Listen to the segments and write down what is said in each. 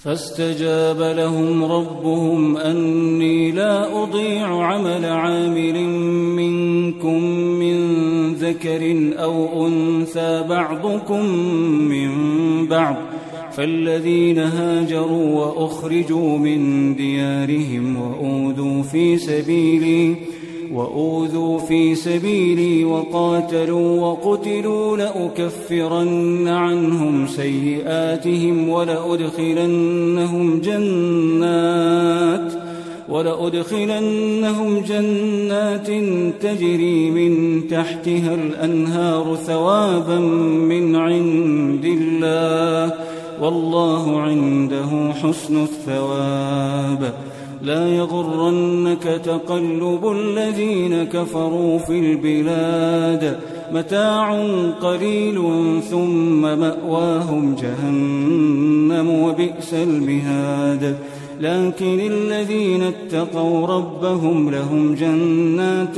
فاستجاب لهم ربهم أني لا أضيع عمل عامل منكم من ذكر أو أنثى بعضكم من بعض، فالذين هاجروا وأخرجوا من ديارهم وأوذوا في سبيلي وقاتلوا وقتلوا لأكفرن عنهم سيئاتهم ولأدخلنهم جنات تجري من تحتها الأنهار ثوابا من عند الله، والله عنده حسن الثواب. لا يغرنك تقلب الذين كفروا في البلاد، متاع قليل ثم مأواهم جهنم وبئس المهاد. لكن الذين اتقوا ربهم لهم جنات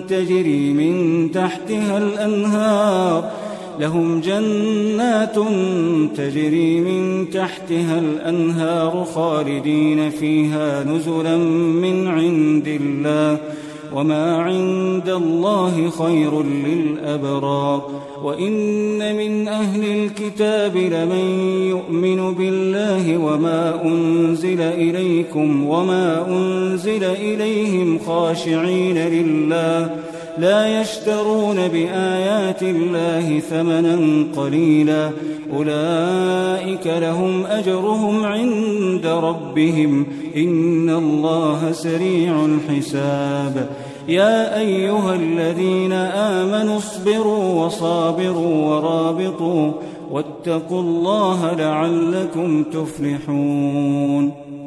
تجري من تحتها الأنهار خالدين فيها نزلا من عند الله، وما عند الله خير للأبرار. وإن من أهل الكتاب لمن يؤمن بالله وما أنزل إليكم وما أنزل إليهم خاشعين لله لا يشترون بآيات الله ثمنا قليلا، أولئك لهم أجرهم عند ربهم إن الله سريع الحساب. يا أيها الذين آمنوا اصبروا وصابروا ورابطوا واتقوا الله لعلكم تفلحون.